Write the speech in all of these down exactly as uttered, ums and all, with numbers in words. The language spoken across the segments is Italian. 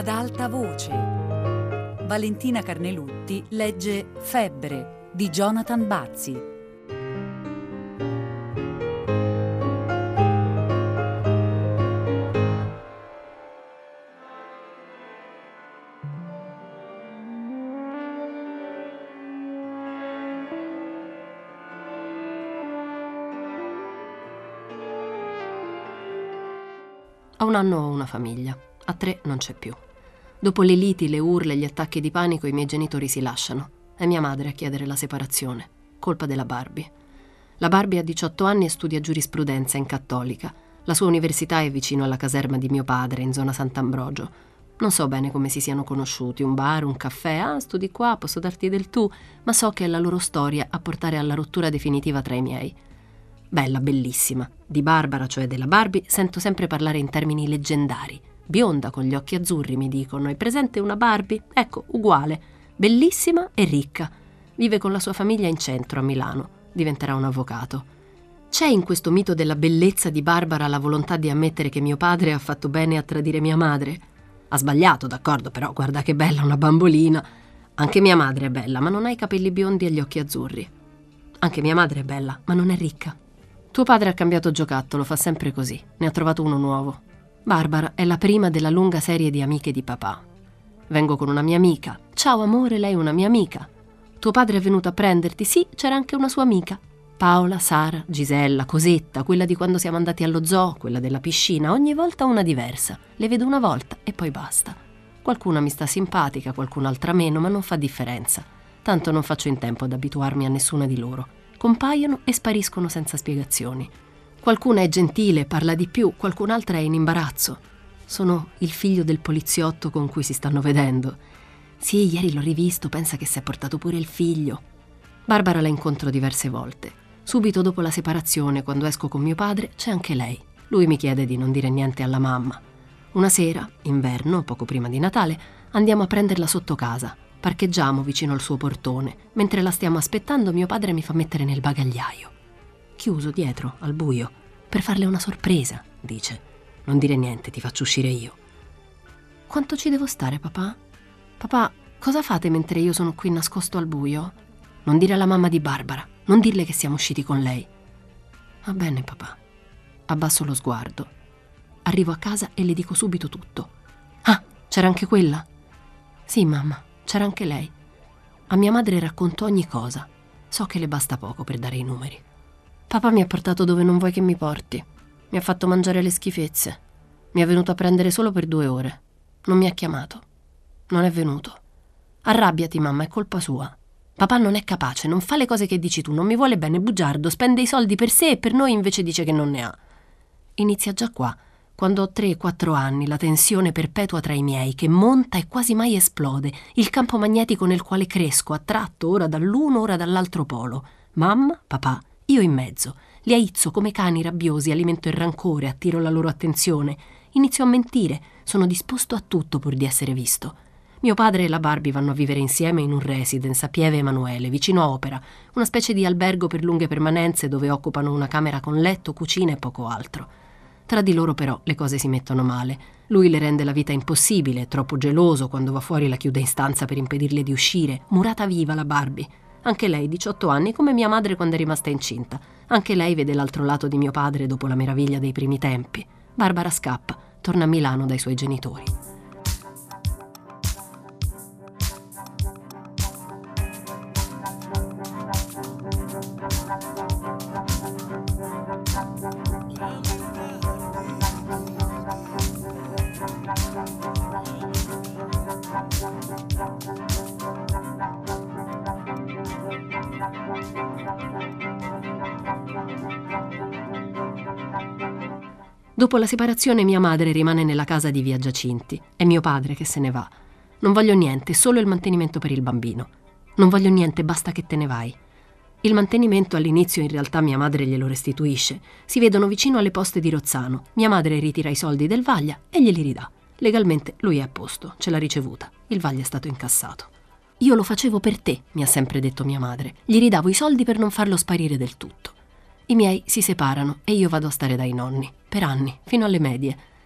Ad alta voce. Valentina Carnelutti legge Febbre di Jonathan Bazzi. A un anno ho una famiglia, a tre non c'è più. Dopo le liti, le urla e gli attacchi di panico i miei genitori si lasciano. È mia madre a chiedere la separazione, colpa della Barbie. La Barbie ha diciotto anni e studia giurisprudenza in Cattolica. La sua università è vicino alla caserma di mio padre, in zona Sant'Ambrogio. Non so bene come si siano conosciuti, un bar, un caffè, ah, studi qua, posso darti del tu, ma so che è la loro storia a portare alla rottura definitiva tra i miei. Bella, bellissima. Di Barbara, cioè della Barbie, sento sempre parlare in termini leggendari. Bionda, con gli occhi azzurri, mi dicono. Hai presente una Barbie? Ecco, uguale. Bellissima e ricca. Vive con la sua famiglia in centro, a Milano. Diventerà un avvocato. C'è in questo mito della bellezza di Barbara la volontà di ammettere che mio padre ha fatto bene a tradire mia madre? Ha sbagliato, d'accordo, però guarda che bella, una bambolina. Anche mia madre è bella, ma non ha i capelli biondi e gli occhi azzurri. Anche mia madre è bella, ma non è ricca. Tuo padre ha cambiato giocattolo, fa sempre così. Ne ha trovato uno nuovo. Barbara è la prima della lunga serie di amiche di papà. Vengo con una mia amica. Ciao amore, lei è una mia amica. Tuo padre è venuto a prenderti? Sì, c'era anche una sua amica. Paola, Sara, Gisella, Cosetta, quella di quando siamo andati allo zoo, quella della piscina, ogni volta una diversa. Le vedo una volta e poi basta. Qualcuna mi sta simpatica, qualcun'altra meno, ma non fa differenza. Tanto non faccio in tempo ad abituarmi a nessuna di loro. Compaiono e spariscono senza spiegazioni. Qualcuna è gentile, parla di più, qualcun'altra è in imbarazzo. Sono il figlio del poliziotto con cui si stanno vedendo. Sì, ieri l'ho rivisto, pensa che si è portato pure il figlio. Barbara la incontro diverse volte. Subito dopo la separazione, quando esco con mio padre, c'è anche lei. Lui mi chiede di non dire niente alla mamma. Una sera, inverno, poco prima di Natale, andiamo a prenderla sotto casa. Parcheggiamo vicino al suo portone. Mentre la stiamo aspettando, mio padre mi fa mettere nel bagagliaio. Chiuso dietro, al buio. Per farle una sorpresa, dice. Non dire niente, ti faccio uscire io. Quanto ci devo stare, papà? Papà, cosa fate mentre io sono qui nascosto al buio? Non dire alla mamma di Barbara. Non dirle che siamo usciti con lei. Va bene, papà. Abbasso lo sguardo. Arrivo a casa e le dico subito tutto. Ah, c'era anche quella? Sì, mamma. C'era anche lei. A mia madre racconto ogni cosa. So che le basta poco per dare i numeri. Papà mi ha portato dove non vuoi che mi porti. Mi ha fatto mangiare le schifezze. Mi è venuto a prendere solo per due ore. Non mi ha chiamato. Non è venuto. Arrabbiati, mamma, è colpa sua. Papà non è capace, non fa le cose che dici tu, non mi vuole bene, bugiardo, spende i soldi per sé e per noi invece dice che non ne ha. Inizia già qua. Quando ho tre quattro anni, la tensione perpetua tra i miei, che monta e quasi mai esplode, il campo magnetico nel quale cresco, attratto ora dall'uno, ora dall'altro polo. Mamma, papà, io in mezzo. Li aizzo come cani rabbiosi, alimento il rancore, attiro la loro attenzione. Inizio a mentire, sono disposto a tutto pur di essere visto. Mio padre e la Barbie vanno a vivere insieme in un residence a Pieve Emanuele, vicino a Opera, una specie di albergo per lunghe permanenze dove occupano una camera con letto, cucina e poco altro. Tra di loro però le cose si mettono male. Lui le rende la vita impossibile, è troppo geloso, quando va fuori la chiude in stanza per impedirle di uscire. Murata viva la Barbie. Anche lei, diciotto anni, come mia madre quando è rimasta incinta. Anche lei vede l'altro lato di mio padre dopo la meraviglia dei primi tempi. Barbara scappa, torna a Milano dai suoi genitori. Dopo la separazione mia madre rimane nella casa di via Giacinti. È mio padre che se ne va. Non voglio niente, solo il mantenimento per il bambino. Non voglio niente, basta che te ne vai. Il mantenimento all'inizio in realtà mia madre glielo restituisce. Si vedono vicino alle poste di Rozzano. Mia madre ritira i soldi del Vaglia e glieli ridà. Legalmente lui è a posto, ce l'ha ricevuta. Il Vaglia è stato incassato. Io lo facevo per te, mi ha sempre detto mia madre. Gli ridavo i soldi per non farlo sparire del tutto. I miei si separano e io vado a stare dai nonni, per anni, fino alle medie.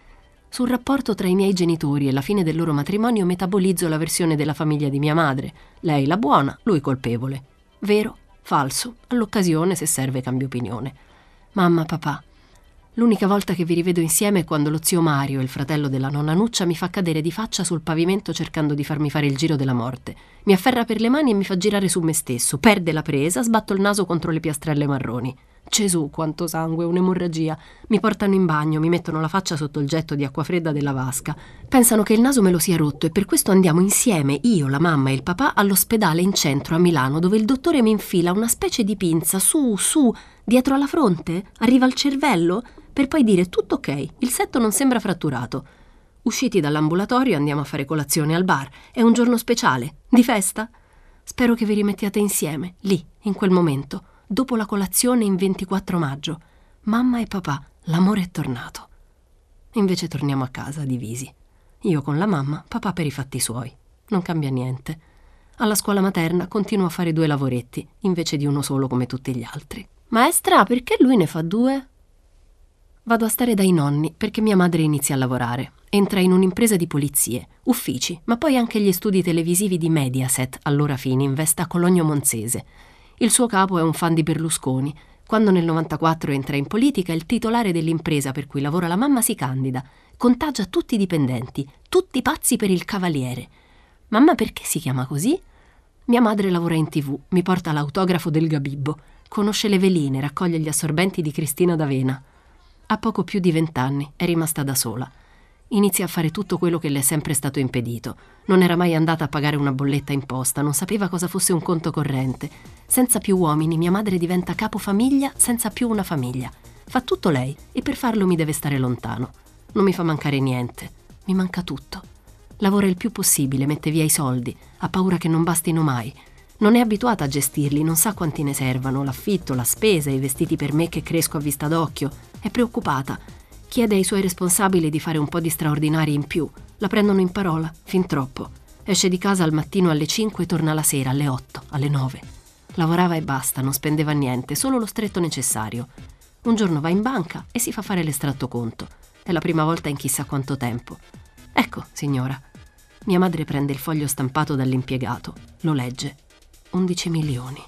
Sul rapporto tra i miei genitori e la fine del loro matrimonio metabolizzo la versione della famiglia di mia madre. Lei la buona, lui colpevole. Vero? Falso? All'occasione, se serve, cambio opinione. Mamma, papà, l'unica volta che vi rivedo insieme è quando lo zio Mario, il fratello della nonna Nuccia, mi fa cadere di faccia sul pavimento cercando di farmi fare il giro della morte. Mi afferra per le mani e mi fa girare su me stesso. Perde la presa, sbatto il naso contro le piastrelle marroni. Gesù, quanto sangue, un'emorragia. Mi portano in bagno, mi mettono la faccia sotto il getto di acqua fredda della vasca. Pensano che il naso me lo sia rotto e per questo andiamo insieme, io, la mamma e il papà, all'ospedale in centro a Milano, dove il dottore mi infila una specie di pinza su, su, dietro alla fronte, arriva al cervello, per poi dire tutto ok, il setto non sembra fratturato. Usciti dall'ambulatorio andiamo a fare colazione al bar. È un giorno speciale, di festa. Spero che vi rimettiate insieme, lì, in quel momento. Dopo la colazione in ventiquattro maggio, mamma e papà, l'amore è tornato. Invece torniamo a casa divisi. Io con la mamma, papà per i fatti suoi. Non cambia niente. Alla scuola materna continuo a fare due lavoretti, invece di uno solo come tutti gli altri. Maestra, perché lui ne fa due? Vado a stare dai nonni perché mia madre inizia a lavorare. Entra in un'impresa di pulizie, uffici, ma poi anche gli studi televisivi di Mediaset, allora Fininvest, a Cologno Monzese. Il suo capo è un fan di Berlusconi. Quando nel novantaquattro entra in politica, il titolare dell'impresa per cui lavora la mamma si candida. Contagia tutti i dipendenti, tutti pazzi per il Cavaliere. Mamma perché si chiama così? Mia madre lavora in tv, mi porta l'autografo del Gabibbo. Conosce le veline, raccoglie gli assorbenti di Cristina D'Avena. Ha poco più di vent'anni, è rimasta da sola. Inizia a fare tutto quello che le è sempre stato impedito. Non era mai andata a pagare una bolletta in posta, non sapeva cosa fosse un conto corrente. Senza più uomini, mia madre diventa capofamiglia senza più una famiglia. Fa tutto lei e per farlo mi deve stare lontano. Non mi fa mancare niente, mi manca tutto. Lavora il più possibile, mette via i soldi, ha paura che non bastino mai. Non è abituata a gestirli, non sa quanti ne servano, l'affitto, la spesa, i vestiti per me che cresco a vista d'occhio. È preoccupata. Chiede ai suoi responsabili di fare un po' di straordinari in più. La prendono in parola, fin troppo. Esce di casa al mattino alle cinque e torna la sera alle otto, alle nove. Lavorava e basta, non spendeva niente, solo lo stretto necessario. Un giorno va in banca e si fa fare l'estratto conto. È la prima volta in chissà quanto tempo. Ecco, signora. Mia madre prende il foglio stampato dall'impiegato. Lo legge. undici milioni.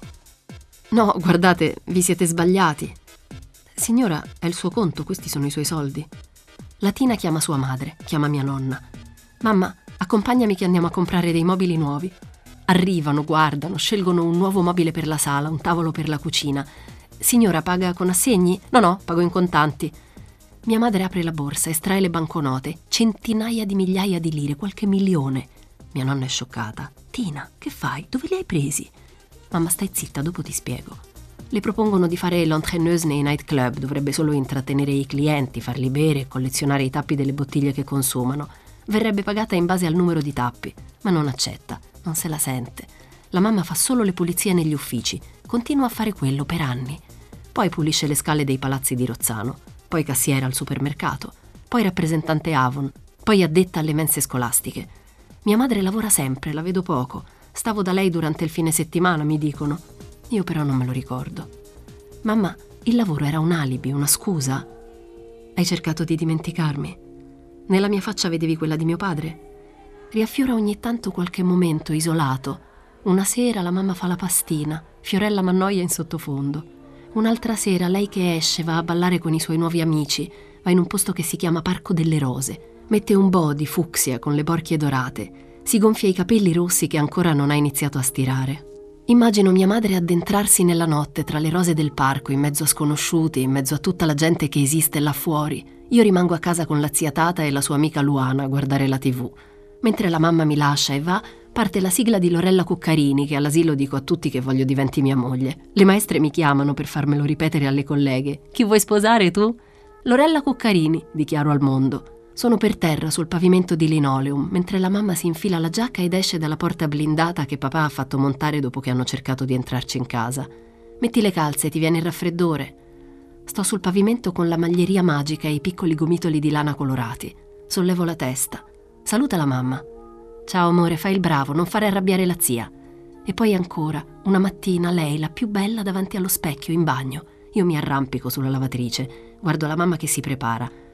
No, guardate, vi siete sbagliati. Signora, è il suo conto, questi sono i suoi soldi. La Tina chiama sua madre, chiama mia nonna. Mamma, accompagnami che andiamo a comprare dei mobili nuovi. Arrivano, guardano, scelgono un nuovo mobile per la sala, un tavolo per la cucina. Signora, paga con assegni? No, no, pago in contanti. Mia madre apre la borsa, estrae le banconote, centinaia di migliaia di lire, qualche milione. Mia nonna è scioccata. Tina, che fai? Dove li hai presi? Mamma, stai zitta, dopo ti spiego. Le propongono di fare l'entraîneuse nei nightclub, dovrebbe solo intrattenere i clienti, farli bere e collezionare i tappi delle bottiglie che consumano. Verrebbe pagata in base al numero di tappi, ma non accetta, non se la sente. La mamma fa solo le pulizie negli uffici, continua a fare quello per anni. Poi pulisce le scale dei palazzi di Rozzano, poi cassiera al supermercato, poi rappresentante Avon, poi addetta alle mense scolastiche. Mia madre lavora sempre, la vedo poco. Stavo da lei durante il fine settimana, mi dicono. Io però non me lo ricordo. Mamma, il lavoro era un alibi, una scusa? Hai cercato di dimenticarmi? Nella mia faccia vedevi quella di mio padre? Riaffiora ogni tanto qualche momento isolato. Una sera la mamma fa la pastina, Fiorella m'annoia in sottofondo. Un'altra sera lei che esce va a ballare con i suoi nuovi amici, va in un posto che si chiama Parco delle Rose. Mette un body fucsia con le borchie dorate, si gonfia i capelli rossi che ancora non ha iniziato a stirare. Immagino mia madre addentrarsi nella notte tra le rose del parco, in mezzo a sconosciuti, in mezzo a tutta la gente che esiste là fuori. Io rimango a casa con la zia Tata e la sua amica Luana a guardare la tivù. Mentre la mamma mi lascia e va, parte la sigla di Lorella Cuccarini, che all'asilo dico a tutti che voglio diventi mia moglie. Le maestre mi chiamano per farmelo ripetere alle colleghe. Chi vuoi sposare tu? Lorella Cuccarini, dichiaro al mondo. Sono per terra sul pavimento di linoleum, mentre la mamma si infila la giacca ed esce dalla porta blindata che papà ha fatto montare dopo che hanno cercato di entrarci in casa. Metti le calze, ti viene il raffreddore. Sto sul pavimento con la maglieria magica e i piccoli gomitoli di lana colorati. Sollevo la testa. Saluta la mamma. Ciao amore, fai il bravo, non fare arrabbiare la zia. E poi ancora, una mattina, lei, la più bella, davanti allo specchio, in bagno. Io mi arrampico sulla lavatrice, guardo la mamma che si prepara.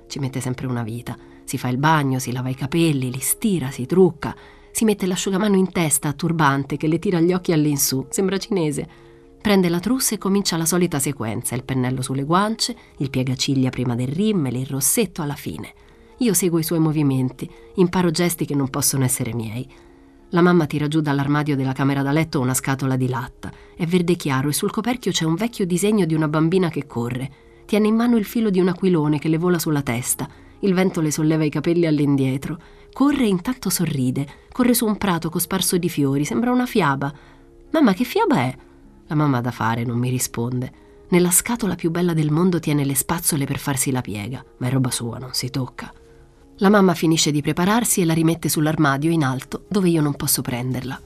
Ci mette sempre una vita. Si fa il bagno, si lava i capelli, li stira, si trucca, si mette l'asciugamano in testa a turbante che le tira gli occhi all'insù, sembra cinese. Prende la trousse e comincia la solita sequenza, il pennello sulle guance, il piegaciglia prima del rimmel, il rossetto alla fine. Io seguo i suoi movimenti, imparo gesti che non possono essere miei. La mamma tira giù dall'armadio della camera da letto una scatola di latta. È verde chiaro e sul coperchio c'è un vecchio disegno di una bambina che corre. Tiene in mano il filo di un aquilone che le vola sulla testa. Il vento le solleva i capelli all'indietro. Corre e intanto sorride. Corre su un prato cosparso di fiori. Sembra una fiaba. «Mamma, che fiaba è?» La mamma ha da fare, non mi risponde. Nella scatola più bella del mondo tiene le spazzole per farsi la piega. Ma è roba sua, non si tocca. La mamma finisce di prepararsi e la rimette sull'armadio in alto, dove io non posso prenderla.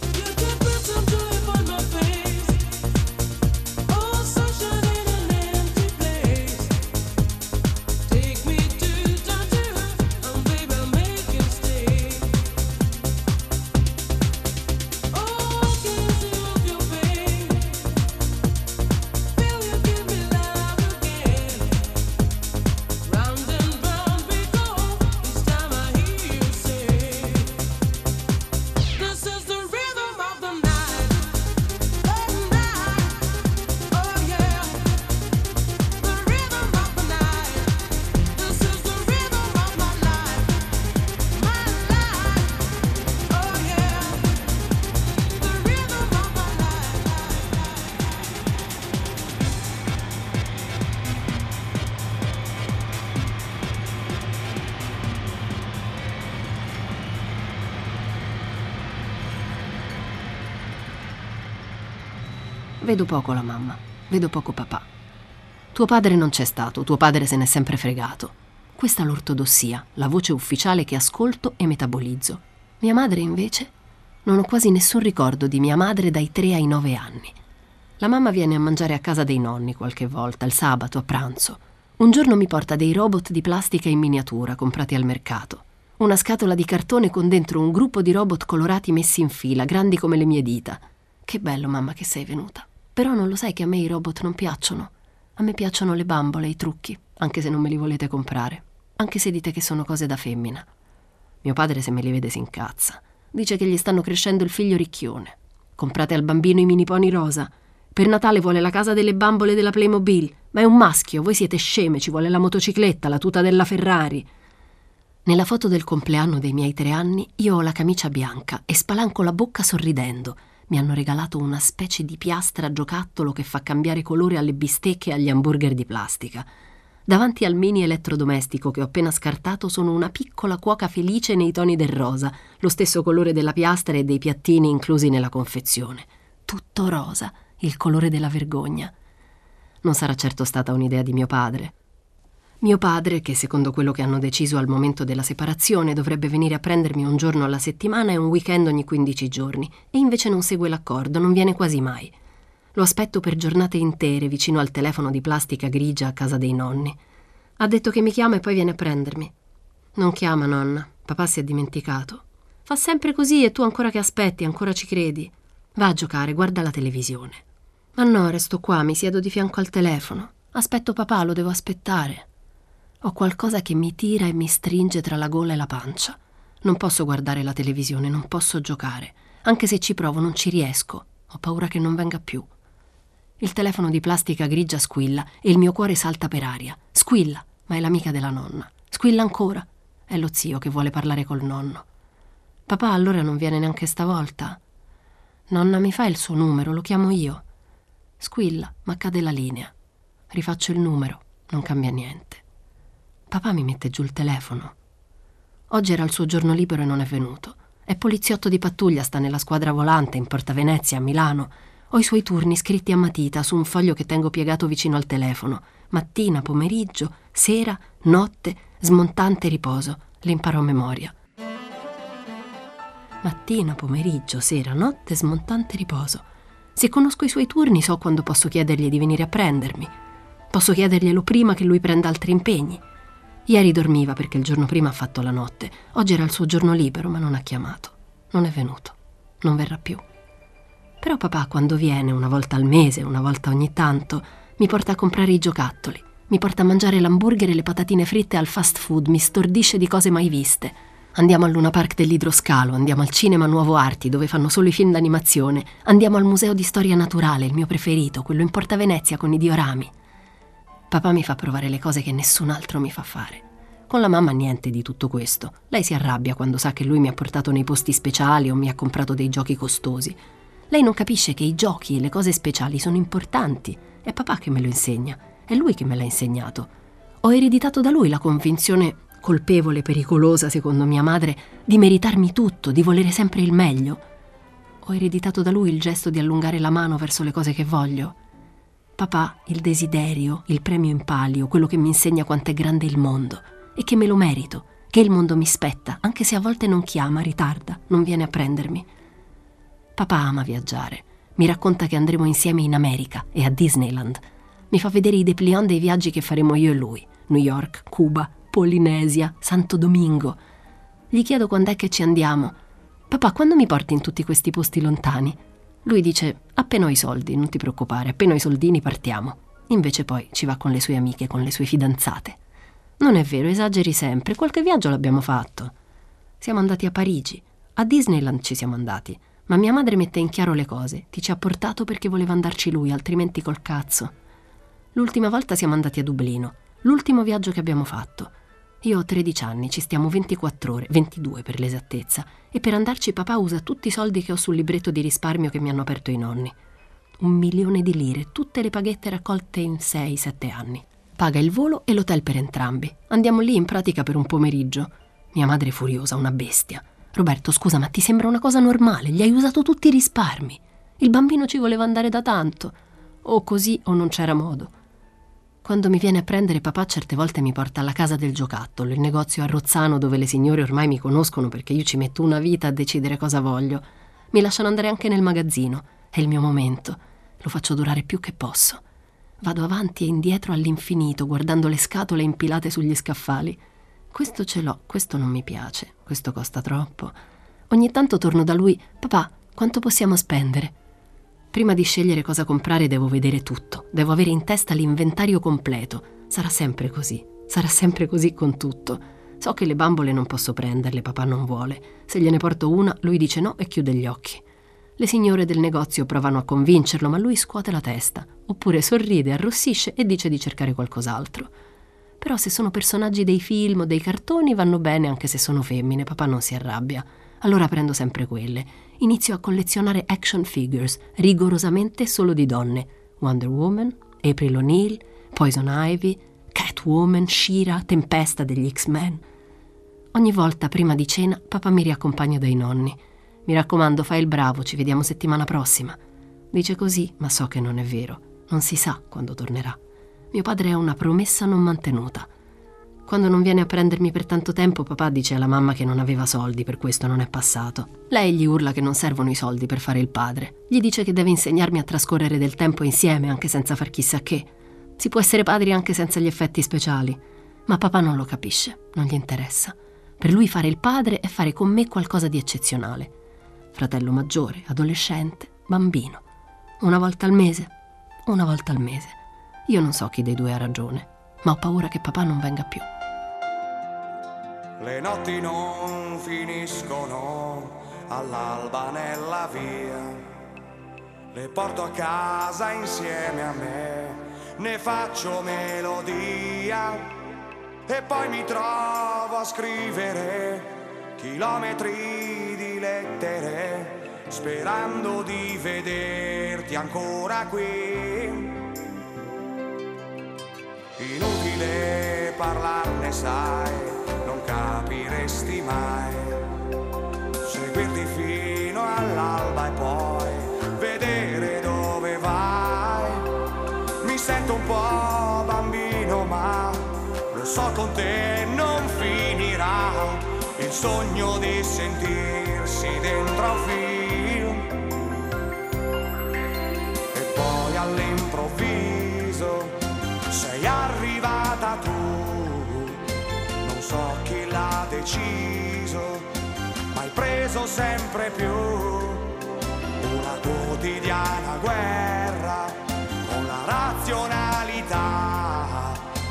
Vedo poco la mamma, vedo poco papà. Tuo padre non c'è stato, tuo padre se n'è sempre fregato. Questa è l'ortodossia, la voce ufficiale che ascolto e metabolizzo. Mia madre, invece, non ho quasi nessun ricordo di mia madre dai tre ai nove anni. La mamma viene a mangiare a casa dei nonni qualche volta, il sabato, a pranzo. Un giorno mi porta dei robot di plastica in miniatura comprati al mercato. Una scatola di cartone con dentro un gruppo di robot colorati messi in fila, grandi come le mie dita. Che bello, mamma, che sei venuta. Però non lo sai che a me i robot non piacciono? A me piacciono le bambole, i trucchi, anche se non me li volete comprare. Anche se dite che sono cose da femmina. Mio padre, se me li vede, si incazza. Dice che gli stanno crescendo il figlio ricchione. Comprate al bambino i mini pony rosa. Per Natale vuole la casa delle bambole della Playmobil. Ma è un maschio, voi siete sceme, ci vuole la motocicletta, la tuta della Ferrari. Nella foto del compleanno dei miei tre anni io ho la camicia bianca e spalanco la bocca sorridendo. Mi hanno regalato una specie di piastra giocattolo che fa cambiare colore alle bistecche e agli hamburger di plastica. Davanti al mini elettrodomestico che ho appena scartato sono una piccola cuoca felice nei toni del rosa, lo stesso colore della piastra e dei piattini inclusi nella confezione. Tutto rosa, il colore della vergogna. Non sarà certo stata un'idea di mio padre. Mio padre, che secondo quello che hanno deciso al momento della separazione dovrebbe venire a prendermi un giorno alla settimana e un weekend ogni quindici giorni, e invece non segue l'accordo, non viene quasi mai. Lo aspetto per giornate intere vicino al telefono di plastica grigia a casa dei nonni. Ha detto che mi chiama e poi viene a prendermi. Non chiama, nonna, papà si è dimenticato. Fa sempre così e tu ancora che aspetti, ancora ci credi. Va a giocare, guarda la televisione. Ma no, resto qua, mi siedo di fianco al telefono. Aspetto papà, lo devo aspettare. Ho qualcosa che mi tira e mi stringe tra la gola e la pancia. Non posso guardare la televisione, non posso giocare. Anche se ci provo non ci riesco. Ho paura che non venga più. Il telefono di plastica grigia squilla e il mio cuore salta per aria. Squilla, ma è l'amica della nonna. Squilla ancora. È lo zio che vuole parlare col nonno. Papà allora non viene neanche stavolta? Nonna, mi fa il suo numero, lo chiamo io. Squilla, ma cade la linea. Rifaccio il numero, non cambia niente. Papà mi mette giù il telefono. Oggi era il suo giorno libero e non è venuto. È poliziotto di pattuglia, sta nella squadra volante in Porta Venezia a Milano. Ho i suoi turni scritti a matita su un foglio che tengo piegato vicino al telefono. Mattina, pomeriggio, sera, notte, smontante riposo. Le imparo a memoria. Mattina, pomeriggio, sera, notte, smontante riposo. Se conosco i suoi turni so quando posso chiedergli di venire a prendermi. Posso chiederglielo prima che lui prenda altri impegni. Ieri dormiva perché il giorno prima ha fatto la notte. Oggi era il suo giorno libero, ma non ha chiamato. Non è venuto. Non verrà più. Però papà, quando viene, una volta al mese, una volta ogni tanto, mi porta a comprare i giocattoli. Mi porta a mangiare l'hamburger e le patatine fritte al fast food, mi stordisce di cose mai viste. Andiamo al Luna Park dell'Idroscalo, andiamo al Cinema Nuovo Arti, dove fanno solo i film d'animazione, andiamo al Museo di Storia Naturale, il mio preferito, quello in Porta Venezia con i diorami. Papà mi fa provare le cose che nessun altro mi fa fare. Con la mamma niente di tutto questo. Lei si arrabbia quando sa che lui mi ha portato nei posti speciali o mi ha comprato dei giochi costosi. Lei non capisce che i giochi e le cose speciali sono importanti. È papà che me lo insegna, è lui che me l'ha insegnato. Ho ereditato da lui la convinzione, colpevole e pericolosa secondo mia madre, di meritarmi tutto, di volere sempre il meglio. Ho ereditato da lui il gesto di allungare la mano verso le cose che voglio. Papà, il desiderio, il premio in palio, quello che mi insegna quanto è grande il mondo e che me lo merito, che il mondo mi spetta, anche se a volte non chiama, ritarda, non viene a prendermi. Papà ama viaggiare, mi racconta che andremo insieme in America e a Disneyland. Mi fa vedere i dépliant dei viaggi che faremo io e lui, New York, Cuba, Polinesia, Santo Domingo. Gli chiedo quando è che ci andiamo. Papà, quando mi porti in tutti questi posti lontani? Lui dice, appena ho i soldi, non ti preoccupare, appena ho i soldini partiamo. Invece poi ci va con le sue amiche, con le sue fidanzate. Non è vero, esageri sempre, qualche viaggio l'abbiamo fatto. Siamo andati a Parigi, a Disneyland ci siamo andati, ma mia madre mette in chiaro le cose, ti ci ha portato perché voleva andarci lui, altrimenti col cazzo. L'ultima volta siamo andati a Dublino, l'ultimo viaggio che abbiamo fatto. Io ho tredici anni, ci stiamo ventiquattro ore, ventidue per l'esattezza, e per andarci papà usa tutti i soldi che ho sul libretto di risparmio che mi hanno aperto i nonni. Un milione di lire, tutte le paghette raccolte in sei sette anni. Paga il volo e l'hotel per entrambi. Andiamo lì in pratica per un pomeriggio. Mia madre è furiosa, una bestia. Roberto, scusa, ma ti sembra una cosa normale? Gli hai usato tutti i risparmi. Il bambino ci voleva andare da tanto. O così o non c'era modo. Quando mi viene a prendere papà certe volte mi porta alla Casa del Giocattolo, il negozio a Rozzano dove le signore ormai mi conoscono perché io ci metto una vita a decidere cosa voglio. Mi lasciano andare anche nel magazzino. È il mio momento. Lo faccio durare più che posso. Vado avanti e indietro all'infinito guardando le scatole impilate sugli scaffali. Questo ce l'ho, questo non mi piace, questo costa troppo. Ogni tanto torno da lui. Papà, quanto possiamo spendere? Prima di scegliere cosa comprare devo vedere tutto. Devo avere in testa l'inventario completo. Sarà sempre così. Sarà sempre così con tutto. So che le bambole non posso prenderle, papà non vuole. Se gliene porto una, lui dice no e chiude gli occhi. Le signore del negozio provano a convincerlo, ma lui scuote la testa. Oppure sorride, arrossisce e dice di cercare qualcos'altro. Però se sono personaggi dei film o dei cartoni vanno bene anche se sono femmine, papà non si arrabbia. Allora prendo sempre quelle. Inizio a collezionare action figures, rigorosamente solo di donne. Wonder Woman, April O'Neil, Poison Ivy, Catwoman, She-Ra, Tempesta degli X-Men. Ogni volta prima di cena papà mi riaccompagna dai nonni. Mi raccomando, fai il bravo, ci vediamo settimana prossima. Dice così, ma so che non è vero. Non si sa quando tornerà. Mio padre è una promessa non mantenuta. Quando non viene a prendermi per tanto tempo, papà dice alla mamma che non aveva soldi, per questo non è passato. Lei gli urla che non servono i soldi per fare il padre. Gli dice che deve insegnarmi a trascorrere del tempo insieme, anche senza far chissà che. Si può essere padri anche senza gli effetti speciali. Ma papà non lo capisce, non gli interessa. Per lui fare il padre è fare con me qualcosa di eccezionale. Fratello maggiore, adolescente, bambino. Una volta al mese, una volta al mese. Io non so chi dei due ha ragione, ma ho paura che papà non venga più. Le notti non finiscono all'alba nella via. Le porto a casa insieme a me, ne faccio melodia e poi mi trovo a scrivere chilometri di lettere, sperando di vederti ancora qui. Inutile parlarne, sai, non capiresti mai. Seguirti fino all'alba e poi vedere dove vai. Mi sento un po' bambino, ma lo so con te non finirà. Il sogno di sentirsi dentro a un film e poi all'improvviso sei arrivata tu. Non so chi l'ha deciso, ma hai preso sempre più una quotidiana guerra con la razionalità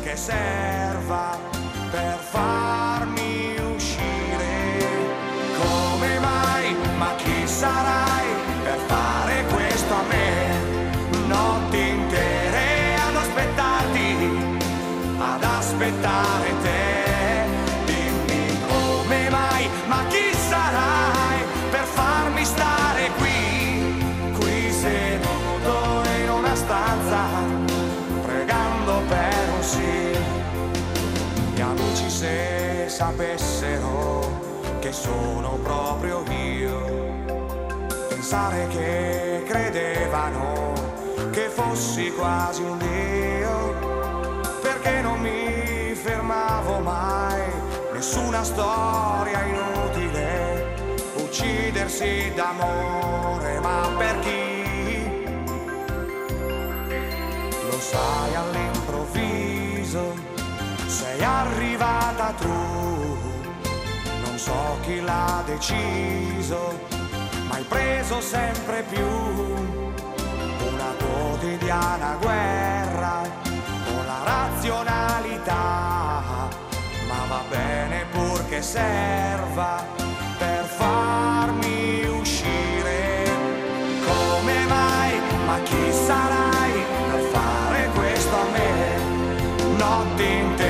che serva per farmi uscire. Come mai, ma chi sarai per fare questo a me? Notti intere ad aspettarti, ad aspettare te. Dimmi come mai, ma chi sarai per farmi stare qui, qui seduto in una stanza, pregando per un sì. Gli amici se sapessero che sono proprio io, pensare che credevano che fossi quasi un dio, perché non mi fermavo mai, nessuna storia inutile, uccidersi d'amore, ma per chi? Lo sai, all'improvviso sei arrivata tu, non so chi l'ha deciso, ma hai preso sempre più una quotidiana guerra con la razionalità, ma va bene purché serva per farmi uscire. Come mai, ma chi sarai per fare questo a me? Notti intere